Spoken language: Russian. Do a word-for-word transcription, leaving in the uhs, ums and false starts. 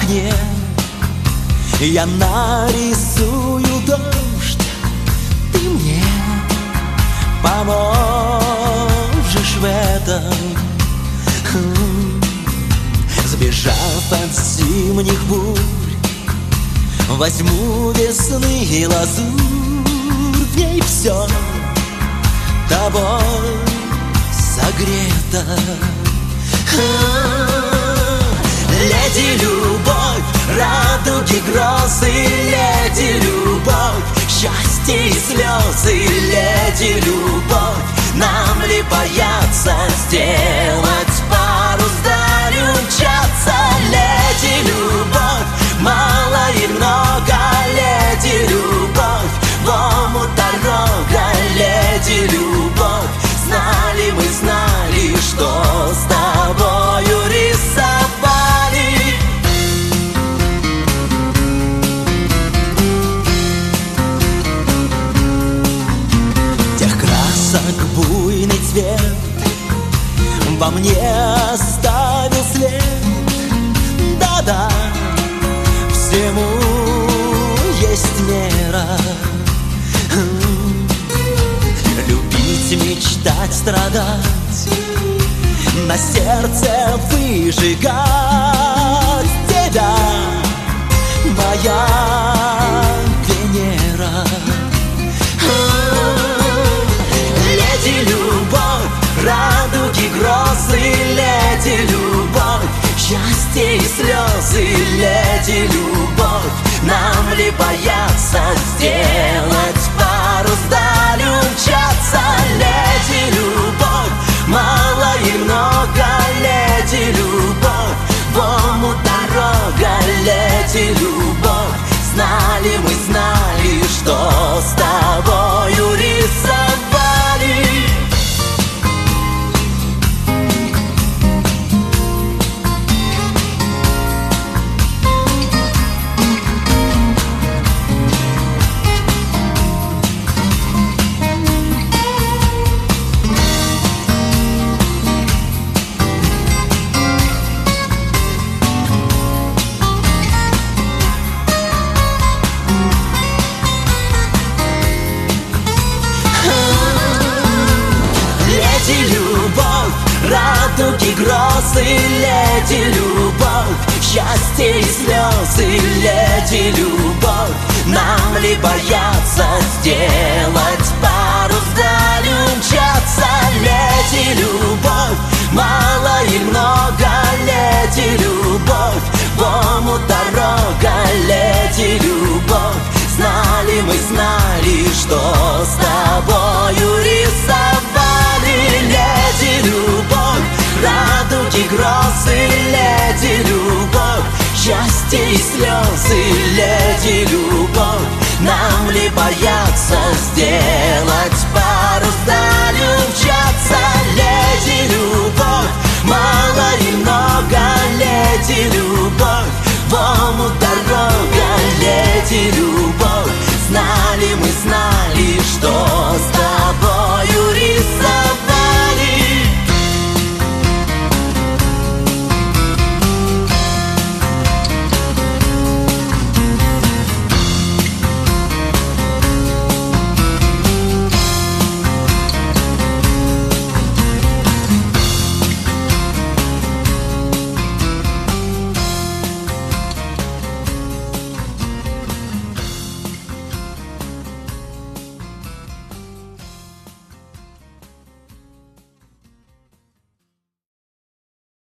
окне я нарисую дождь. Ты мне поможешь в этом. Сбежав от зимних бурь, возьму весны и лазурь. В ней все тобой согрето. Леди любовь, радуги, грозы, леди любовь, счастье и слезы, леди любовь. Нам ли бояться сделать парус, вдаль умчаться? Леди любовь, мало и много, леди любовь, в омут дорога, леди любовь. Знали мы, знали, что с тобою рисовали. Тех красок буйный цвет во мне оставил след. Да-да, всему есть мера. Любить, мечтать, страдать, на сердце выжигать тебя, моя Венера. Леди любовь, радуги, грозы, леди любовь, счастье и слезы, леди любовь. Нам ли бояться сделать парус, вдаль умчаться? Леди любовь, мало и много, леди любовь, в омут дорога, леди любовь. Знали мы, знали, что с тобою рисовали. Радуги, грозы, леди любовь, счастье и слезы, леди любовь. Нам ли бояться сделать парус, вдаль умчаться? Леди любовь, мало и много, леди любовь, в омут дорога, леди любовь. Знали мы, знали, что с тобою рисовали. Леди любовь, радуги, грозы, леди любовь, счастье и слезы, леди любовь. Нам ли бояться